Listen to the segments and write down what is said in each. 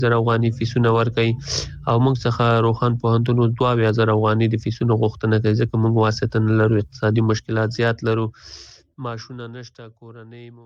زر افغاني فیسونه ورکړي او موږ څخه روخان پوهنتون 22,000 افغاني د فیسونو غوښتنه کوي ځکه موږ واسطه نه لرو اقتصادي مشکلات زیات لرو معاشونه نشته کورنۍ مو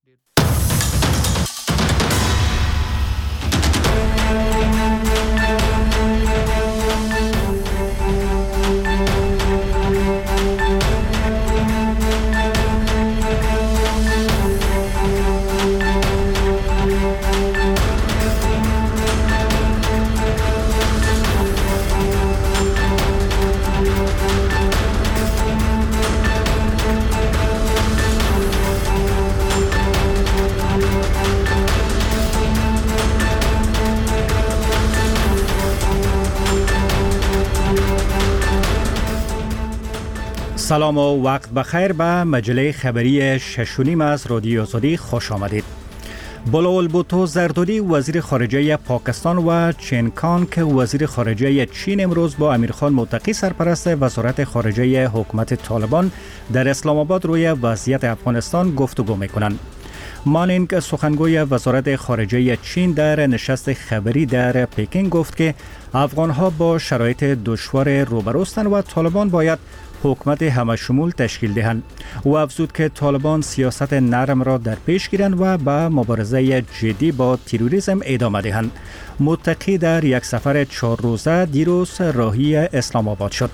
سلام و وقت بخیر به مجله خبری 6 از رادیو آزادی خوش آمدید. بلاول بوتو زرداری وزیر خارجه پاکستان و چین کان که وزیر خارجه چین امروز با امیرخان متقی سرپرست وزارت خارجه حکومت طالبان در اسلام آباد روی وضعیت افغانستان گفتگو میکنند. مانینگ سخنگوی وزارت خارجه چین در نشست خبری در پکین گفت که افغانها با شرایط دشوار روبروستند و طالبان باید حکومت همشمول تشکیل دهند. او افزود که طالبان سیاست نرم را در پیش گیرند و به مبارزه جدی با تروریسم ادامه دهند. متقی در یک سفر 4 روزه دیروز راهی اسلام آباد شد.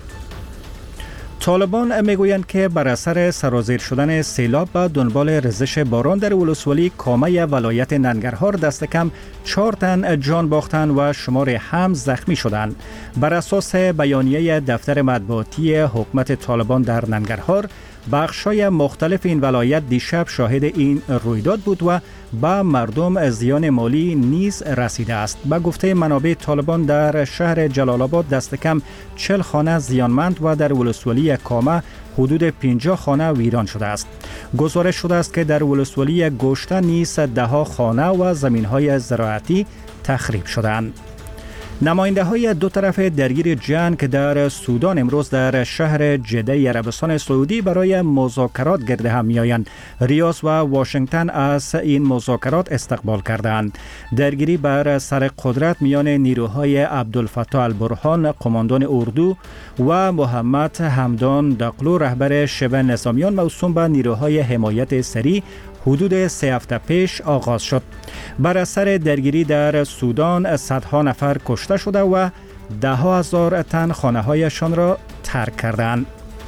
طالبان میگویند که بر اثر سرازیر شدن سیلاب به دنبال ریزش باران در ولسوالی کامه ولایت ننگرهار دست کم 4 تن جان باختند و شمار هم زخمی شدند. بر اساس بیانیه دفتر مطبوعاتی حکومت طالبان در ننگرهار، بخش‌های مختلف این ولایت دیشب شاهد این رویداد بود و به مردم زیان مالی نیز رسیده است. به گفته منابع طالبان در شهر جلال آباد دست کم 40 خانه زیانمند و در ولسوالی کامه حدود 50 خانه ویران شده است. گزارش شده است که در ولسوالی گوشته نیز 10 خانه و زمین‌های زراعتی تخریب شدند. نماینده های دو طرف درگیر جنگ در سودان امروز در شهر جده عربستان سعودی برای مذاکرات گرد هم می‌آیند. ریاض و واشنگتن از این مذاکرات استقبال کردند. درگیری بر سر قدرت میان نیروهای عبدالفتاح البرهان قماندان اردو و محمد حمدان دقلو رهبر شبه نظامیان موسوم به نیروهای حمایت سریع حدود 3 هفته پیش آغاز شد. بر اثر درگیری در سودان صدها نفر کشته شده و 10,000 تن خانه‌هایشان را ترک کردند.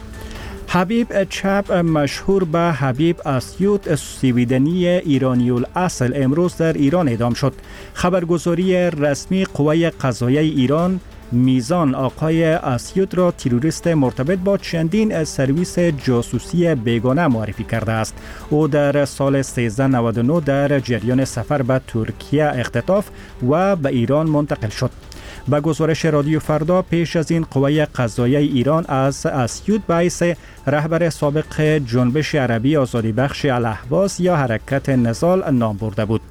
حبیب چپ مشهور به حبیب اسیوط سویدنی ایرانی الاصل امروز در ایران اعدام شد. خبرگزاری رسمی قوه قضاییه ایران میزان آقای اسیوط را تروریست مرتبط با چندین سرویس جاسوسی بیگانه معرفی کرده است. او در سال 1399 در جریان سفر به ترکیه اختطاف و به ایران منتقل شد. به گزارش رادیو فردا پیش از این قوه قضاییه ایران از اسیوط به حیث رهبر سابق جنبش عربی آزادی بخش الاهواز یا حرکت نضال نام برده بود.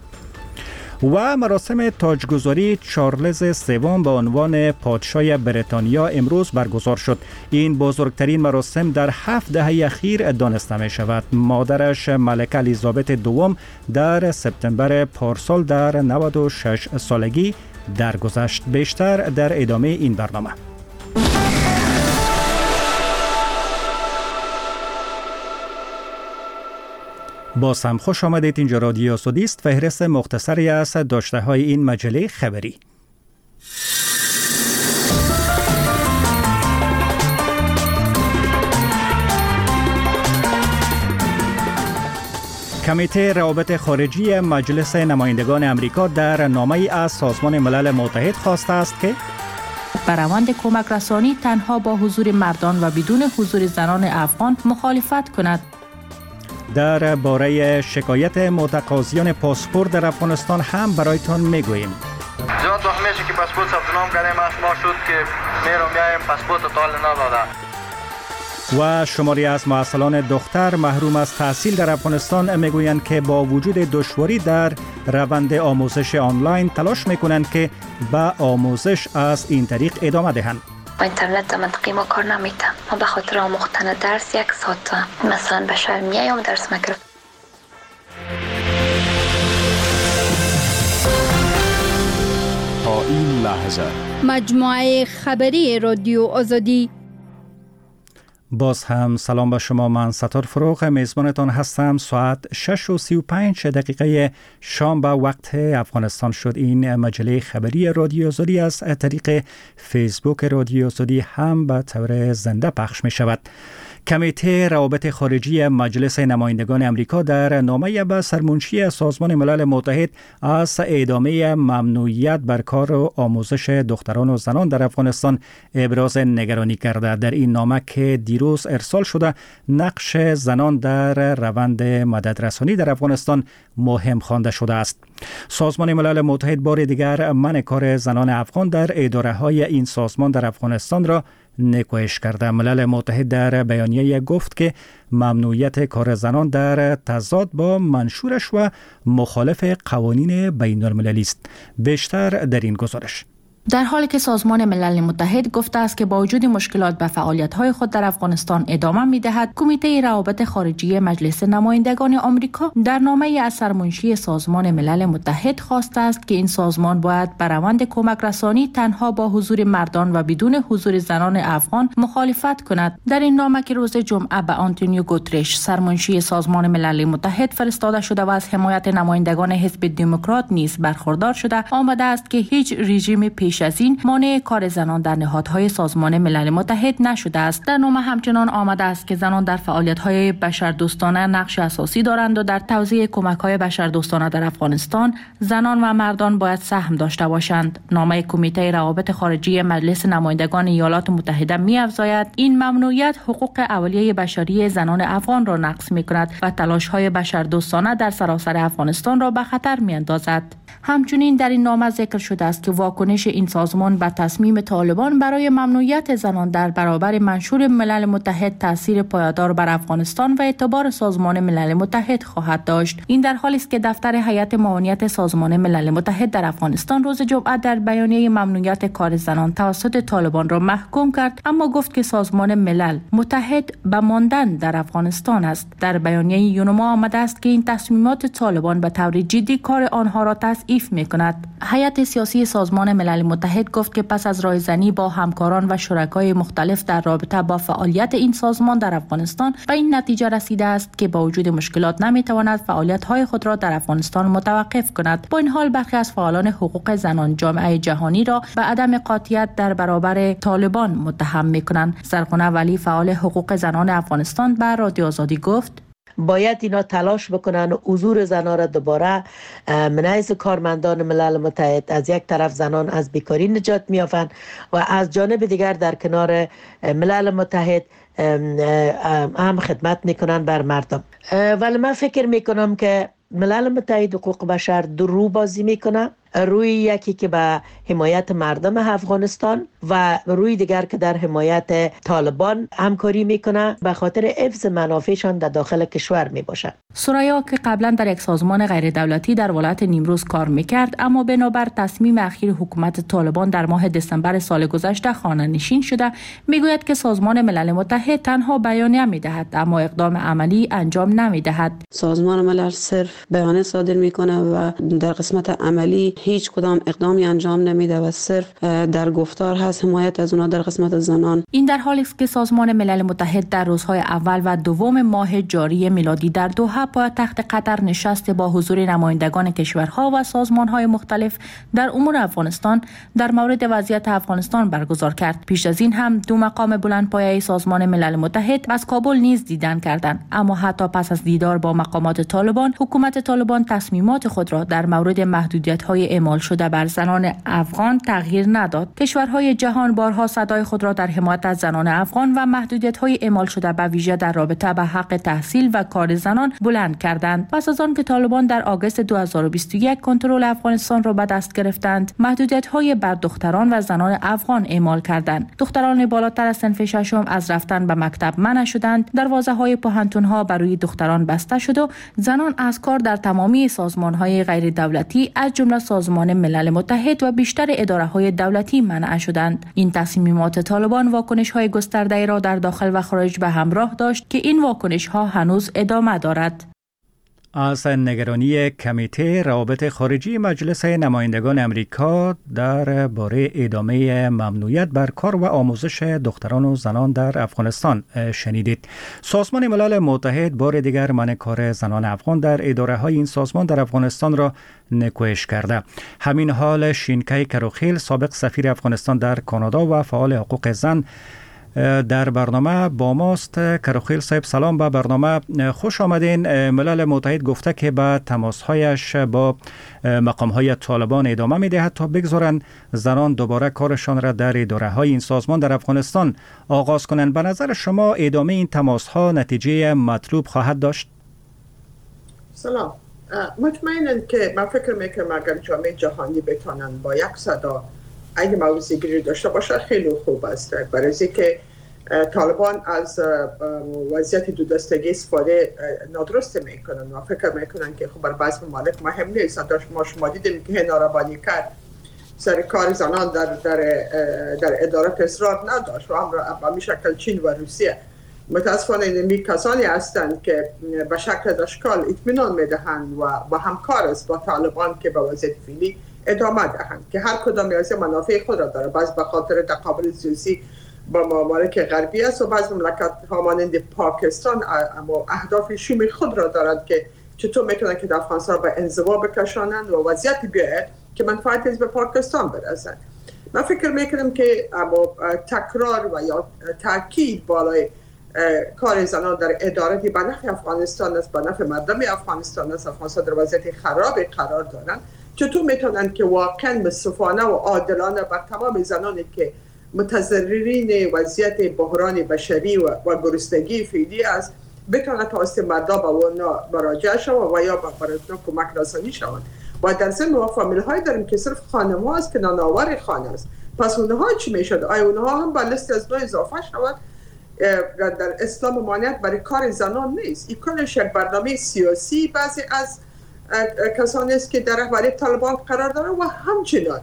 و مراسم تاجگذاری چارلز سوم به عنوان پادشاه بریتانیا امروز برگزار شد. این بزرگترین مراسم در 7 دهه اخیر دانسته می شود. مادرش ملکه الیزابت دوم در سپتامبر پارسال در 96 سالگی درگذشت. بیشتر در ادامه این برنامه. باز هم خوش آمدید. اینجا رادیو آزادی است. فهرست مختصری از داشته های این مجله خبری. کمیته روابط خارجی مجلس نمایندگان امریکا در نامه‌ای از سازمان ملل متحد خواسته است که بر روند کمک رسانی تنها با حضور مردان و بدون حضور زنان افغان مخالفت کند. در باره شکایت متقاضیان پاسپورت در افغانستان هم برایتان میگوییم. زیاد وقت میشه که پاسپورت ثبت نام کردیم ما شد که میایم پاسپورت تال نداده. و شماری از معسلان دختر محروم از تحصیل در افغانستان میگویند که با وجود دشواری در روند آموزش آنلاین تلاش میکنند که به آموزش از این طریق ادامه دهند. با اینترنت منطقی ما کار نمیتم. ما به خاطر آموختن درس 1 ساعت مثلا به شهر میایم درس میگیرم. تا این لحظه. مجموعه خبری رادیو آزادی. باز هم سلام به شما. من ستار فروغ میزبانتان هستم. ساعت 6:35 شام به وقت افغانستان شد. این مجله خبری رادیو آزادی از طریق فیسبوک رادیو آزادی هم به طور زنده پخش می شود. کمیته روابط خارجی مجلس نمایندگان امریکا در نامه به سرمنشی سازمان ملل متحد از ادامه ممنوعیت بر کار و آموزش دختران و زنان در افغانستان ابراز نگرانی کرده. در این نامه که دیروز ارسال شده، نقش زنان در روند مددرسانی در افغانستان مهم خوانده شده است. سازمان ملل متحد بار دیگر منع کار زنان افغان در اداره‌های این سازمان در افغانستان را نکوهش کرده. ملل متحد در بیانیه گفت که ممنوعیت کار زنان در تضاد با منشورش و مخالف قوانین بین المللی است. بیشتر در این گزارش. در حالی که سازمان ملل متحد گفته است که با وجود مشکلات به فعالیت‌های خود در افغانستان ادامه می‌دهد، کمیته روابط خارجی مجلس نمایندگان آمریکا در نامه‌ای از سرمنشی سازمان ملل متحد خواسته است که این سازمان باید بر روند کمک رسانی تنها با حضور مردان و بدون حضور زنان افغان مخالفت کند. در این نامه که روز جمعه به آنتونیو گوترش، سرمنشی سازمان ملل متحد فرستاده شده و از حمایت نمایندگان حزب دموکرات نیز برخوردار شده، آمده است که هیچ رژیم پیش از این مانع کار زنان در نهادهای سازمان ملل متحد نشده است. در نامه همچنان آمده است که زنان در فعالیت‌های بشردوستانه نقش اساسی دارند و در توزیع کمک‌های بشردوستانه در افغانستان زنان و مردان باید سهم داشته باشند. نامه کمیته روابط خارجی مجلس نمایندگان ایالات متحده می‌افزاید این ممنوعیت حقوق اولیه بشری زنان افغان را نقض می‌کند و تلاش‌های بشردوستانه در سراسر افغانستان را به خطر می‌اندازد. همچنین در این نامه ذکر شده است که واکنش این سازمان به تصمیم طالبان برای ممنوعیت زنان در برابر منشور ملل متحد تاثیر پایدار بر افغانستان و اعتبار سازمان ملل متحد خواهد داشت. این در حالی است که دفتر هیئت معاونیت سازمان ملل متحد در افغانستان روز جمعه در بیانیه ممنوعیت کار زنان توسط طالبان را محکوم کرد، اما گفت که سازمان ملل متحد به ماندن در افغانستان است. در بیانیه یونما آمده است که این تصمیمات طالبان به طور جدی کار آنها را تضعیف می‌کند. هیئت سیاسی سازمان ملل متحد گفت که پس از رایزنی با همکاران و شرکای مختلف در رابطه با فعالیت این سازمان در افغانستان به این نتیجه رسیده است که با وجود مشکلات نمی‌تواند فعالیت‌های خود را در افغانستان متوقف کند. با این حال برخی از فعالان حقوق زنان جامعه جهانی را به عدم قاطعیت در برابر طالبان متهم می‌کنند. زرقونه ولی فعال حقوق زنان افغانستان به رادیو آزادی گفت باید اینا تلاش بکنن و حضور زنان را دوباره من حیث کارمندان ملل متحد، از یک طرف زنان از بیکاری نجات می‌یابند و از جانب دیگر در کنار ملل متحد هم خدمت میکنن بر مردم. ولی من فکر میکنم که ملل متحد حقوق بشر دو رو بازی میکنه، روی یکی که به حمایت مردم افغانستان و روی دیگر که در حمایت طالبان همکاری میکنه به خاطر حفظ منافعشان در داخل کشور میباشه. سرایا که قبلا در یک سازمان غیر دولتی در ولایت نیمروز کار میکرد، اما بنابر تصمیم اخیر حکومت طالبان در ماه دسامبر سال گذشته خانه نشین شده، میگوید که سازمان ملل متحد تنها بیانیه میدهد اما اقدام عملی انجام نمیدهد. سازمان ملل صرف بیانیه صادر میکنه و در قسمت عملی هیچ کدام اقدامی انجام نمیده و صرف در گفتار هست حمایت از اونها در قسمت زنان. این در حالی است که سازمان ملل متحد در روزهای اول و دوم ماه جاری میلادی در دوحه پایتخت قطر نشست با حضور نمایندگان کشورها و سازمانهای مختلف در امور افغانستان در مورد وضعیت افغانستان برگزار کرد. پیش از این هم دو مقام بلندپایه سازمان ملل متحد از کابل نیز دیدن کردند، اما حتی پس از دیدار با مقامات طالبان، حکومت طالبان تصمیمات خود را در مورد محدودیت‌های اعمال شده بر زنان افغان تغییر نداد. کشورهای جهان بارها صدای خود را در حمایت از زنان افغان و محدودیت‌های اعمال شده به ویژه در رابطه با حق تحصیل و کار زنان بلند کردند. پس از آن که طالبان در آگوست 2021 کنترل افغانستان را به دست گرفتند، محدودیت‌های بر دختران و زنان افغان اعمال کردند. دختران بالاتر از صنف ششم از رفتن به مکتب منع شدند، دروازه‌های پوهنتون‌ها برای دختران بسته شد و زنان از کار در تمامی سازمان‌های غیر دولتی از جمله سازمان ملل متحد و بیشتر اداره‌های دولتی منع شدند. این تصمیمات طالبان واکنش‌های گسترده را در داخل و خارج به همراه داشت که این واکنش‌ها هنوز ادامه دارد. از نگرانی کمیته روابط خارجی مجلس نمایندگان امریکا در باره ادامه ممنوعیت بر کار و آموزش دختران و زنان در افغانستان شنیدید. سازمان ملل متحد بار دیگر منع کار زنان افغان در اداره های این سازمان در افغانستان را نکوهش کرده. همین حال شینکای کروخیل، سابق سفیر افغانستان در کانادا و فعال حقوق زن، در برنامه با ماست. کروخیل صاحب سلام به برنامه، خوش آمدین. ملل متحد گفته که به تماسهایش با مقامهای طالبان ادامه می‌دهد تا بگذارند زنان دوباره کارشان را در اداره‌های این سازمان در افغانستان آغاز کنند. به نظر شما ادامه این تماس‌ها نتیجه مطلوب خواهد داشت؟ سلام. مطمئناً که من فکر میکنم اگر جامعه جهانی بتانن با یک صدا این موضوعی داشته باشه خیلی خوب است، برای اینکه طالبان از وضعیت دو دستگی استفاده نادرست میکنن و فکر میکنن که خب بر بعض ممالک مهم نیست. ما شما دیدیم که ناربانی کرد سر کار زنان در ادارات اصرار نداشت و همین شکل چین و روسیه. متاسفانه اینمی کسانی هستند که به شکل اشکال اطمینان میدهند و با همکار است با طالبان که به وضعیت فعلی ادامه دهند که هر کدام از منافع خود را داره، بعض به خاطر تقابل سیاسی با ممالک غربی است و بعض مملکت ها مانند پاکستان اما اهداف شوم خود را دارند که چطور میتونن که افغانستان به انزوا بکشانند و وضعیت بیاید که منفعت به پاکستان برسند. من فکر میکنم که اما تکرار و یا تاکید بالای کار زنان در ادارتی به نفع افغانستان است، به نفع مردم افغانستان است. افغانستان در وضعیت خراب قرار دارند. چطور میتونن که واقعا منصفانه و عادلانه بر تمام زنانی که متضررین وضعیت بحران بشری و گرسنگی فعلی است بتونن توسط مردم به اونا مراجعه شوند و یا به اونا کمک رسانی شوند. و در ضمن ما فامیل های داریم که صرف خانم ها است که نانآور خانه است. پس اونها چی میشد؟ آیا اونها هم به لیست از نوع اضافه شود؟ در اسلام مانعیت برای کار زنان نیست. این کلش یک برنامه سیاسی بعضی از کسانی است که در رهبری طالبان قرار دارند و همچنان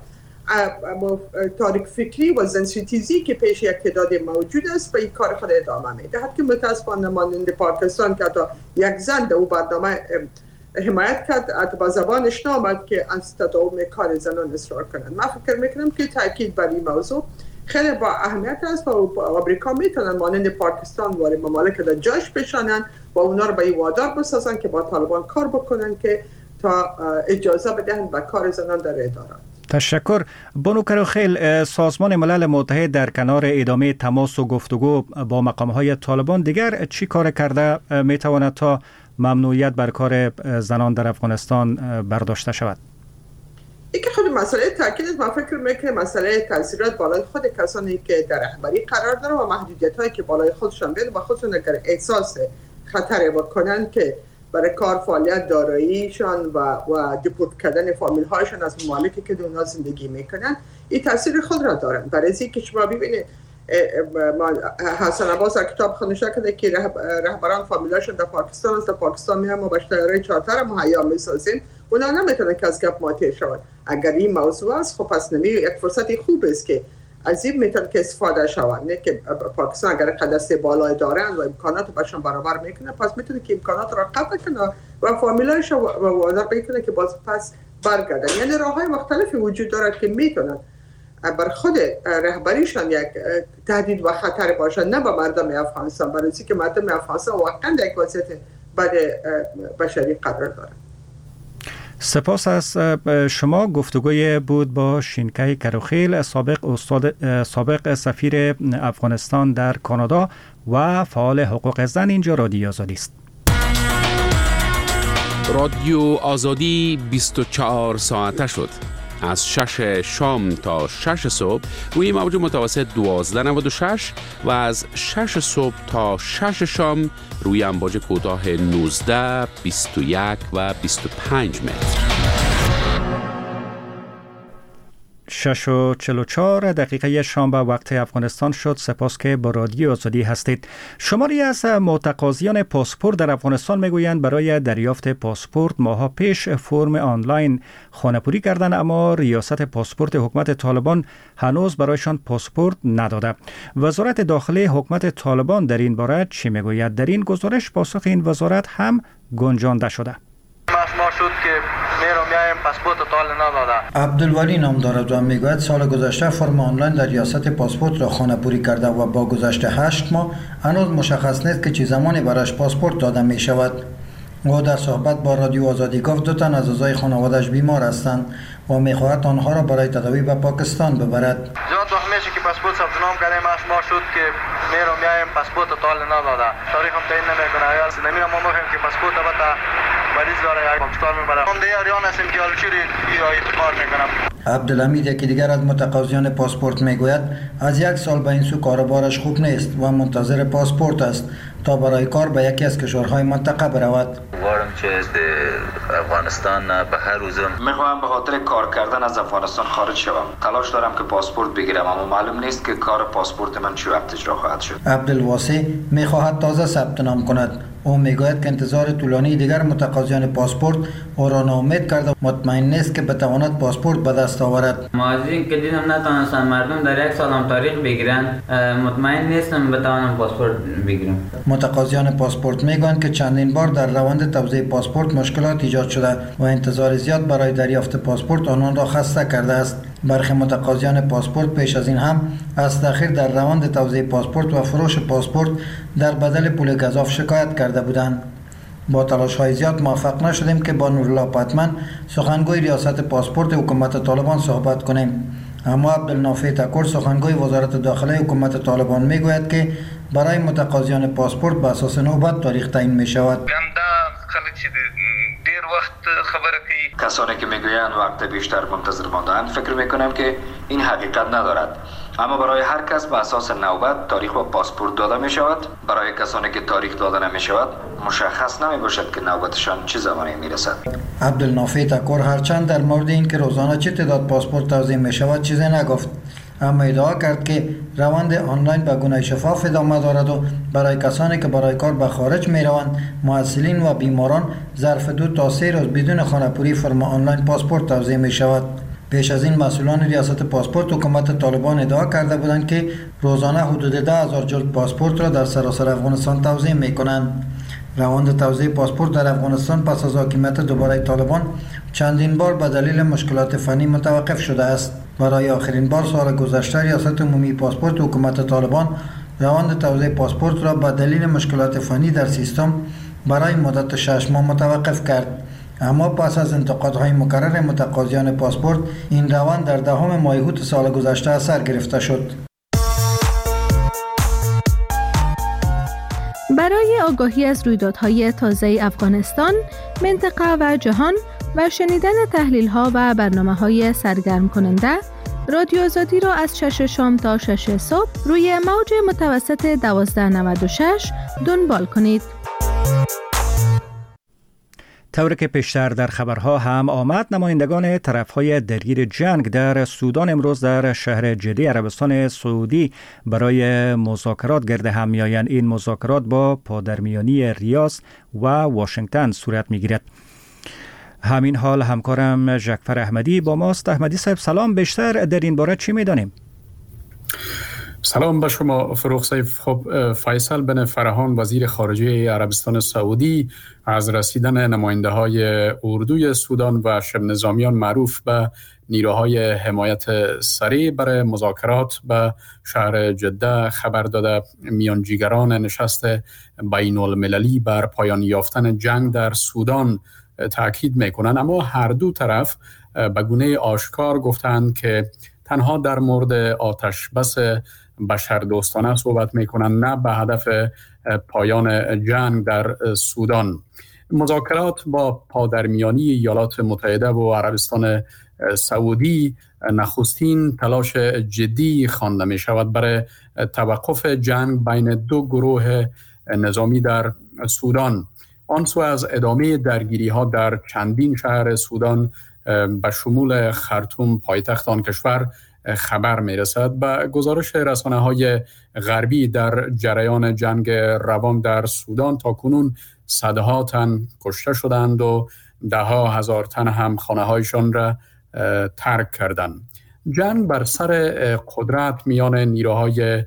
تاریک فکری و زنسیتیزی که پیش یک تعداد موجود است به این کار خود ادامه میدهد که متاسفانه مانند پاکستان که تا یک زن در او برنامه حمایت کرد حتی با زبانش نامد که از تداوم کار زنان اصرار کنند. من فکر میکنم که تاکید بر این موضوع خیلی با اهمیت است و آمریکا میتونن مانند پاکستان و ممالک در جاش بشانند و اونا رو به این وادار بسازن که با طالبان کار بکنن که تا اجازه بدهند به کار زنان در ادارات. تشکر. بانو کروخیل، سازمان ملل متحد در کنار ادامه تماس و گفتگو با مقامهای طالبان دیگر چی کار کرده میتواند تا ممنوعیت بر کار زنان در افغانستان برداشته شود؟ این که خود مسئله تاکید است. من فکر میکنم مسئله تاثیرات بالای خود کسانی که در رهبری قرار دارن و محدودیت هایی که بالای خودشان بیان و خودشون اگر احساس خطر بکنن که برای کار فعالیت داراییشان و دیپورت کردن فامیل هایشان از ممالکی که دنیا زندگی میکنن این تاثیر خود را دارن. برای اینکه شما ببینید حسن عباس در کتاب خونده کرده که رهبران فامیلاشون در پاکستان است. در پاکستان میام و باشترهای چارتر مهیا میسازیم، اونا نمیتونن که از گپ ماتی شود. اگر این موضوع است خب پس نمی یک فرصتی خوب است که از این میتونه که استفاده شود. نه که پاکستان اگر قدرت بالای دارن و امکانات باشون برابر میکنه پس میتونه که امکانات را قطع کنه و فامیلایش و وادار بکنه که باز پس برگردن. یعنی راههای مختلفی وجود دارد که میتونن بر خود رهبریشان یک تهدید و خطر باشد، نه به مردم افغانستان، برای اینکه مردم افغانستان واقعا در یک وضعیت بد بشری قرار دارند. سپاس از شما. گفتگوی بود با شینکای کروخیل، سابق سفیر افغانستان در کانادا و فعال حقوق زن. اینجا رادیو آزادی است. رادیو آزادی 24 ساعته شد. از 6 شام تا 6 صبح روی موج متوسط 1296 و از 6 صبح تا 6 شام روی امواج کوتاه 19، 21 و 25 متر. 6:44 شام به وقت افغانستان شد. سپاس که با رادیو آزادی هستید. شماری از متقاضیان پاسپورت در افغانستان میگویند برای دریافت پاسپورت ماها پیش فرم آنلاین خانه‌پوری کردند، اما ریاست پاسپورت حکومت طالبان هنوز برایشان پاسپورت نداده. وزارت داخلی حکومت طالبان در این باره چی میگوید؟ در این گزارش پاسخ این وزارت هم گنجانده شده. ما شد که میایم پاسپورت تال نداده. عبدالولی نام دارد و میگوید سال گذشته فرم آنلاین در ریاست پاسپورت را خانه‌پوری کرده و با گذشت 8 ماه هنوز مشخص نیست که چه زمانی برایش پاسپورت داده می شود. او در صحبت با رادیو آزادی گفت 2 تن از اعضای خانواده‌اش بیمار هستند و می‌خواهد آنها را برای تداوی به پاکستان ببرد. زیاد وقت میشه که پاسپورت ثبت نام کردیم ما شد که میایم پاسپورت تال نداده. تاریخ هم تعیین نمیکنه. یا نمیرم ما میگیم که پاسپورت البته مریض داره یا پاکستان میبره. هم دیگه ریان هستیم که الچوری یا اعتبار میکنم. عبدالحمید یکی دیگر از متقاضیان پاسپورت میگوید از 1 سال به این سو کاربارش خوب نیست و منتظر پاسپورت است تا برای کار به یکی از کشورهای منطقه برود. وارم که از افغانستان به هر روزم میخواهم به خاطر کار کردن از افغانستان خارج شوم. تلاش دارم که پاسپورت بگیرم اما معلوم نیست که کار پاسپورت من چه وقت اجرا خواهد شد. عبدالواسع میخواهد تازه ثبت نام کند. او میگوید که انتظار طولانی دیگر متقاضیان پاسپورت او را ناامید کرده و مطمئن نیست که بتواند پاسپورت به دست آورد. ما از این که دیدم نتوانستن مردم در 1 سال هم تاریخ بگیرن مطمئن نیستم بتوانم پاسپورت بگیرم. متقاضیان پاسپورت میگویند که چندین بار در روند توزیع پاسپورت مشکلات ایجاد شده و انتظار زیاد برای دریافت پاسپورت آنان را خسته کرده است. برخی متقاضیان پاسپورت پیش از این هم از تأخیر در روند توزیع پاسپورت و فروش پاسپورت در بدل پول گزاف شکایت کرده بودند. با تلاش‌های زیاد موفق نشدیم که با نورالله پتمن سخنگوی ریاست پاسپورت حکومت طالبان صحبت کنیم. اما عبدالنافع تکور سخنگوی وزارت داخله حکومت طالبان میگوید که برای متقاضیان پاسپورت به اساس نوبت تاریخ تعیین می شود. دیر وقت خبره که کسانی که میگویند وقت بیشتر منتظر مانده‌اند فکر میکنم که این حقیقت ندارد. اما برای هر کس به اساس نوبت تاریخ و پاسپورت داده می شود. برای کسانی که تاریخ داده نمی شود مشخص نمی باشد که نوبتشان چه زمانی می رسد. عبدالنافع تکور هرچند در مورد این که روزانه چه تعداد پاسپورت توزیع می شود چیزی نگفت، اما ادعا کرد که روند آنلاین به گونه شفاف ادامه دارد و برای کسانی که برای کار به خارج می روند، معسلین و بیماران ظرف 2 تا 3 روز بدون خانه‌پوری فرم آنلاین پاسپورت توزیع می شود. پیش از این مسئولان ریاست پاسپورت حکومت طالبان ادعا کرده بودند که روزانه حدود 10,000 جلد پاسپورت را در سراسر افغانستان توزیع می کنند. روند توزیع پاسپورت در افغانستان پس از حاکمیت دوباره طالبان چندین بار به دلیل مشکلات فنی متوقف شده است. برای آخرین بار سال گذشته ریاست عمومی پاسپورت حکومت طالبان روند توزیع پاسپورت را به دلیل مشکلات فنی در سیستم برای مدت 6 ماه متوقف کرد. اما پس از انتقادهای مکرر متقاضیان پاسپورت این روند در 10 ماه اوت سال گذشته اثر گرفته شد. برای آگاهی از رویدادهای تازه افغانستان، منطقه و جهان و شنیدن تحلیل‌ها و برنامه‌های سرگرم کننده، رادیو آزادی را از 6 شام تا 6 صبح روی موج متوسط 1296 دنبال کنید. طور که پیشتر در خبرها هم آمد، نمایندگان طرفهای درگیر جنگ در سودان امروز در شهر جده عربستان سعودی برای مذاکرات گرد هم میآیند. این مذاکرات با پادرمیانی ریاض و واشنگتن صورت میگیرد. همین حال همکارم جعفر احمدی با ماست. احمدی صاحب سلام، بیشتر در این باره چی میدانیم؟ سلام به شما فروخ سیف. خب فیصل بن فرحان وزیر خارجه عربستان سعودی از رسیدن نماینده های اردوی سودان و شبه نظامیان معروف به نیروهای حمایت سریع برای مذاکرات به شهر جده خبر داده. میانجیگران نشست بین المللی بر پایان یافتن جنگ در سودان تاکید میکنند، اما هر دو طرف به گونه آشکار گفتند که تنها در مورد آتش بس بشردوستانه صحبت میکنند، نه به هدف پایان جنگ در سودان. مذاکرات با پادرمیانی ایالات متحده و عربستان سعودی نخستین تلاش جدی خوانده می شود برای توقف جنگ بین 2 گروه نظامی در سودان. آن سو از ادامه درگیری ها در چندین شهر سودان به شمول خرطوم پایتخت آن کشور خبر می رسد. به گزارش رسانه های غربی در جریان جنگ روان در سودان تا کنون صدها تن کشته شدند و 10,000 تن هم خانه هایشان را ترک کردند. جنگ بر سر قدرت میان نیروهای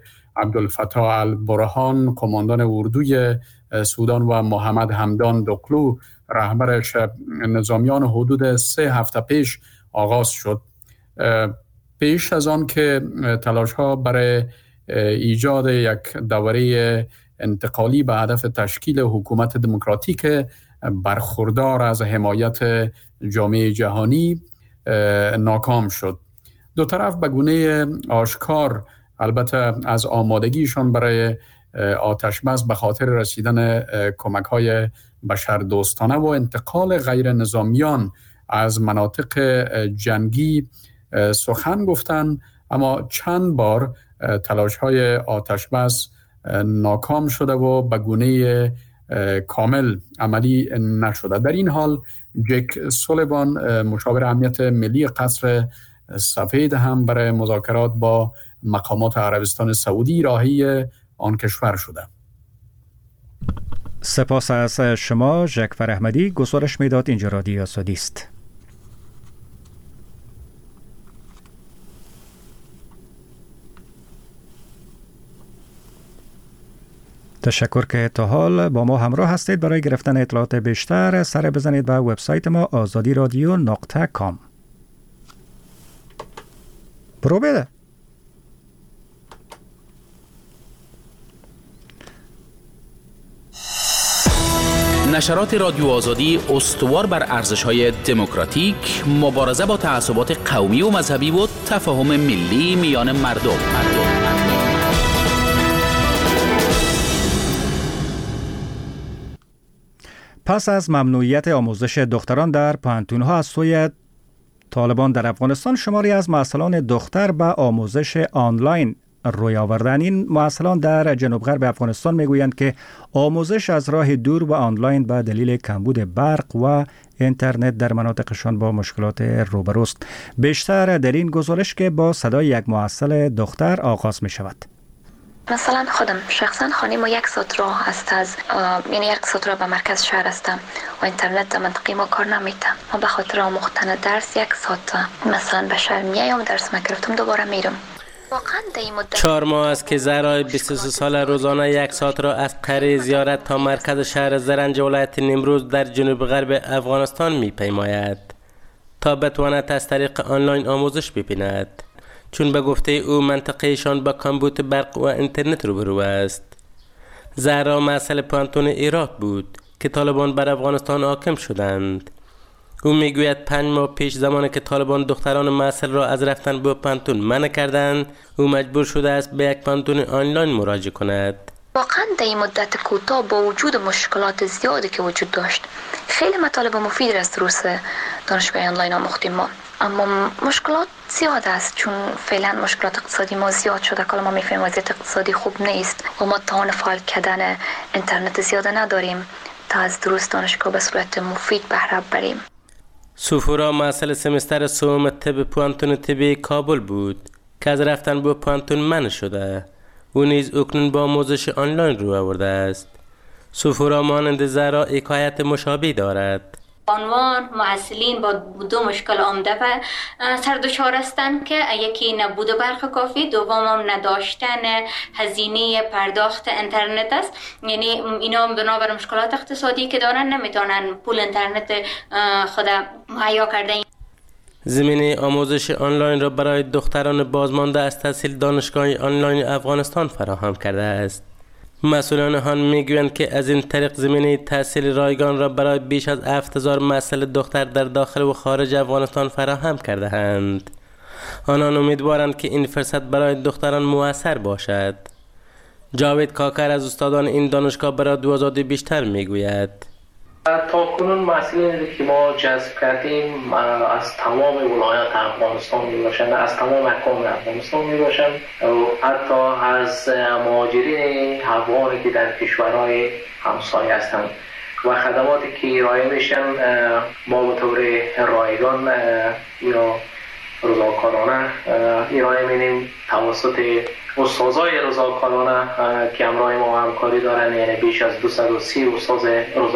عبدالفتاح البرهان کماندان اردوی سودان و محمد حمدان دقلو رهبر شب نظامیان حدود 3 هفته پیش آغاز شد. پیش از آن که تلاش ها برای ایجاد یک دوره انتقالی به هدف تشکیل حکومت دموکراتیک برخوردار از حمایت جامعه جهانی ناکام شد. دو طرف به گونه آشکار البته از آمادگیشان برای آتش بس به خاطر رسیدن کمک‌های بشردوستانه و انتقال غیر نظامیان از مناطق جنگی سخن گفتند، اما چند بار تلاش‌های آتش بس ناکام شده و به گونه کامل عملی نشده. در این حال جک سولیوان مشاور امنیت ملی قصر سفید هم برای مذاکرات با مقامات عربستان سعودی راهی آن کشور شده. سپاس از شما جعفر احمدی. گزارش میداد اینجا رادیو آزادی است. تشکر که تا حال با ما همراه هستید. برای گرفتن اطلاعات بیشتر سر بزنید به وبسایت ما azadiradio.com. برو بده. نشرات رادیو آزادی استوار بر ارزش‌های دموکراتیک، مبارزه با تعصبات قومی و مذهبی و تفاهم ملی میان مردم. پس از ممنوعیت آموزش دختران در پانتون‌ها از سوی طالبان در افغانستان، شماری از معسلان دختر به آموزش آنلاین روی آوردن. این معسلان در جنوب غرب افغانستان میگویند که آموزش از راه دور و آنلاین به دلیل کمبود برق و اینترنت در مناطقشان با مشکلات روبروست. بیشتر در این گزارش که با صدای یک معسل دختر آغاز می شود. مثلا خودم شخصا خانه ما 1 ساعت راه است از یعنی 1 ساعت راه به مرکز شهر هستم و اینترنت در منطقه ما کار نمیده. ما به خاطر آموختن درس 1 ساعت مثلا به شهر میام درس گرفتم دوباره میرم. 4 ماه است که زهرای 23 سال روزانه 1 ساعت را از قره زیارت تا مرکز شهر زرنج ولایت نیمروز در جنوب غرب افغانستان میپیماید تا بتواند از طریق آنلاین آموزش ببیند، چون به گفته او منطقهشان با کمبود برق و اینترنت روبرو است. زهرا مسئله پانتون عراق بود که طالبان بر افغانستان حاکم شدند. او میگوید 5 ماه پیش زمانی که طالبان دختران مسئله را از رفتن به پانتون منع کردند، او مجبور شده است به یک پانتون آنلاین مراجعه کند. واقعا در این مدت کوتاه با وجود مشکلات زیادی که وجود داشت، خیلی مطالب مفید از دروس دانشگاه آنلاین آموختیم ما، اما مشکلات زیاد است چون فعلا مشکلات اقتصادی ما زیاد شده. کلا ما میفهمیم وضعیت اقتصادی خوب نیست و ما توان فعال کردن اینترنت زیاده نداریم تا از دروس دانشگاه به صورت مفید بهره بریم. سفورا مسئله سمستر سوم طب پانتون طبی کابل بود که از رفتن به پانتون منع شده. او نیز اکنون با آموزش آنلاین رو آورده است. سفورا مانند زهرا حکایت مشابه دارد. عنوان معسلین با 2 مشکل عمده و سردشار هستند که یکی نبود برق کافی، دوم هم نداشتن هزینه پرداخت اینترنت است. یعنی اینا بنابر مشکلات اقتصادی که دارن نمیتونن پول اینترنت خود مهیا کرده. زمینه آموزش آنلاین را برای دختران بازمانده از تحصیل دانشگاه آنلاین افغانستان فراهم کرده است. مسئولان آن میگویند که از این طریق زمینه تحصیل رایگان را برای بیش از 7000 مسئله دختر در داخل و خارج افغانستان فراهم کرده اند. آنان امیدوارند که این فرصت برای دختران مؤثر باشد. جاوید کاکر از استادان این دانشگاه برای رادیو آزادی بیشتر میگوید. تا کنون مسئله که ما جذب کردیم از تمام ولایات افغانستان می باشند، از تمام اقوام افغانستان می باشند و حتی از مهاجرین افغانی که در کشورهای همسایه هستند و خدماتی که ارائه میشن ما به طور رایگان یا رضاکارانه ارائه می‌نیم توسط استادای رضاکارانه که همراه ما همکاری دارن. یعنی بیش از 230 استاد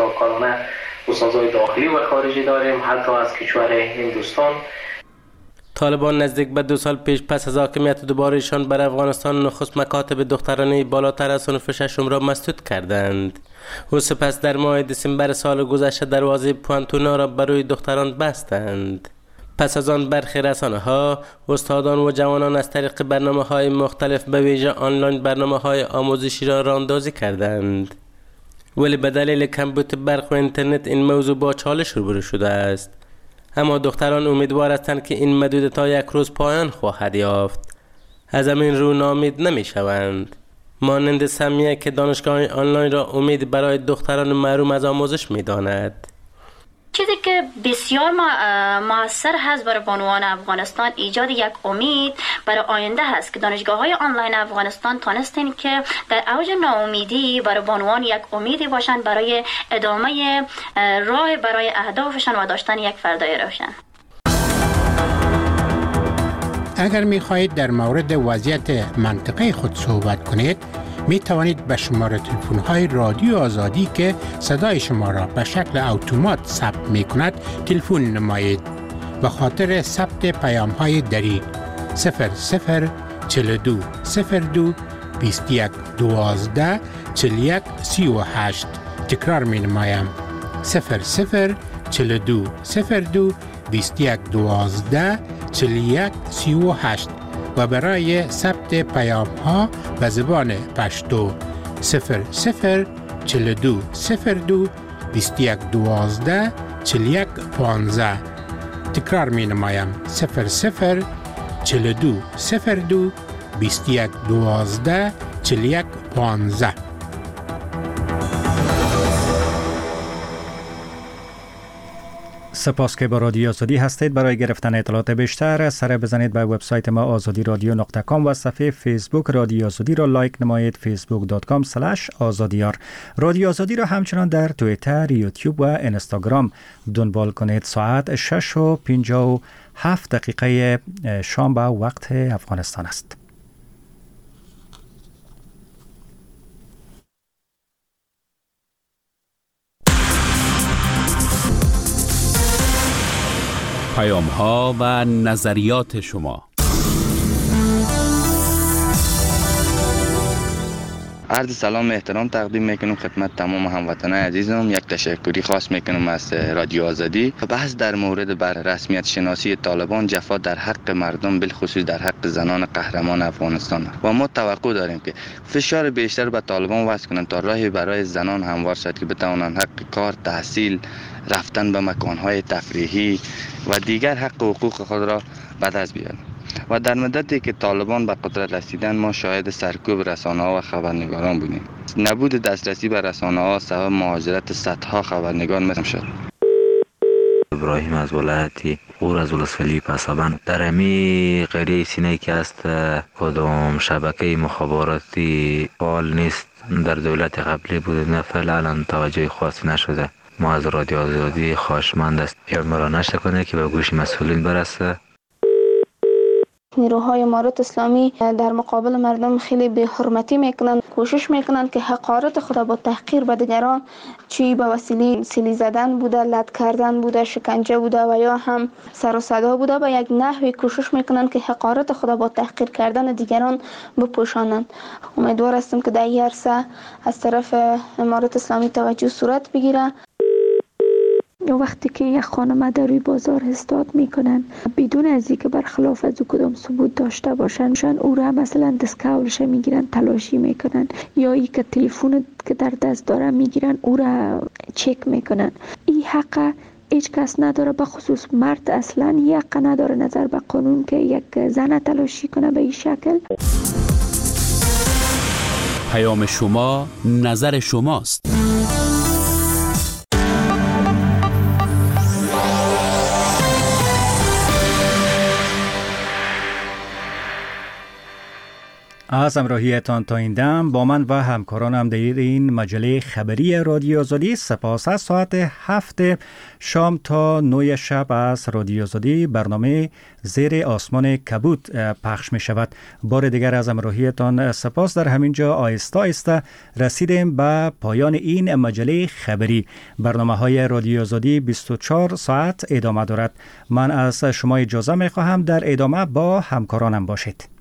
رضاکارانه، استادای داخلی و خارجی داریم، حتی از کشور هندوستان. طالبان نزدیک به 2 سال پیش پس از حاکمیت دوبارهشان بر افغانستان نخست مکاتب دخترانه بالاتر از صنف ششم را مسدود کردند و سپس در ماه دسامبر سال گذشته دروازه پوانتونا را برای دختران بستند. پس از آن برخی رسانه‌ها، استادان و جوانان از طریق برنامه‌های مختلف به ویژه آنلاین برنامه‌های آموزشی را راهاندازی کردند. ولی به دلیل کمبود برق و اینترنت این موضوع با چالش روبرو شده است. اما دختران امیدوار هستند که این محدودیت‌ها یک روز پایان خواهد یافت. از همین رو ناامید نمی‌شوند. مانند سمیه که دانشگاه آنلاین را امید برای دختران محروم از آموزش می‌داند. چیزی که بسیار موثر هست برای بانوان افغانستان ایجاد یک امید برای آینده هست که دانشگاه‌های آنلاین افغانستان تانستن که در اوج ناامیدی برای بانوان یک امیدی باشن برای ادامه راه برای اهدافشان و داشتن یک فردای روشن. اگر می‌خواهید در مورد وضعیت منطقه خود صحبت کنید، می توانید به شماره تلفن های رادیو آزادی که صدای شما را به شکل اتومات ثبت می کند تلفن نمایید. به خاطر ثبت پیام های دری 0042 02 21 12 41 38. تکرار می نمایم 0042 02 21 12 41 38 و برای ثبت پیام ها به زبان پشتو 0042 02 21 12 41 15. تکرار می نمایم 0042 02 21 12 41 15. سپاس که با رادیو آزادی هستید. برای گرفتن اطلاعات بیشتر سر بزنید به وبسایت ما azadiradio.com و صفحه فیسبوک رادیو آزادی را لایک نمایید facebook.com/azadiyar. رادیو آزادی را همچنان در توییتر، یوتیوب و اینستاگرام دنبال کنید. ساعت 6:57 شام به وقت افغانستان است. پیام ها و نظریات شما. عرض سلام و احترام تقدیم میکنم خدمت تمام هموطنان عزیزم. یک تشکری خاص میکنم از رادیو آزادی. بحث در مورد بر رسمیت شناسی طالبان، جفا در حق مردم، بالخصوص در حق زنان قهرمان افغانستان و ما توقع داریم که فشار بیشتر به طالبان وضع کنند تا راهی برای زنان هموار شد که بتوانند حق کار، تحصیل، رفتن به مکانهای تفریحی و دیگر حق و حقوق خود را به دست بیارند. و در مدتی که طالبان به قدرت رسیدن ما شاهد سرکوب رسانه‌ها و خبرنگاران بودیم. نبود دسترسی به رسانه‌ها سبب مهاجرت صدها خبرنگار مثل شد. ابراهیم از ولایتی غور از ولسوالی پسابند. در امی قریه سینه که است کدام شبکه مخابراتی فعال نیست. در دولت قبلی بوده، نه فعلا توجه خاصی نشده. ما از رادیو آزادی خواهشمند است اعمال کنه که به گوش مسئولین برسه. نیروهای امارات اسلامی در مقابل مردم خیلی به حرمتی میکنن، کوشش میکنن که حقارت خود با تحقیر به دیگران، چی به وسیله سیلی زدن بوده، لط کردن بوده، شکنجه بوده و یا هم سر و صدا بوده، به یک نحوی کوشش میکنن که حقارت خود با تحقیر کردن دیگران بپوشانند. امیدوار هستم که در این عرصه از طرف امارات اسلامی توجه صورت بگیره. وقتی که یک خانم در روی بازار استاد میکنن بدون از اینکه برخلاف از او کدام ثبوت داشته باشن، او را مثلا دستکولش میگیرن، تلاشی میکنن، یا ای که تلفن که در دست داره میگیرن او را چک میکنن. این حق هیچ کس نداره، به خصوص مرد اصلا یک حق نداره نظر به قانون که یک زن تلاشی کنه به این شکل. پیام شما نظر شماست. از همراهیتان تا این دم با من و همکارانم در این مجله خبری رادیو آزادی. سپاس. از ساعت 7 شام تا 9 شب از رادیو آزادی برنامه زیر آسمان کبود پخش می شود. بار دیگر از همراهیتان سپاس. در همینجا آهسته آهسته رسیدیم به پایان این مجله خبری. برنامه های رادیو آزادی 24 ساعت ادامه دارد. من از شما اجازه می خواهم در ادامه با همکارانم باشید.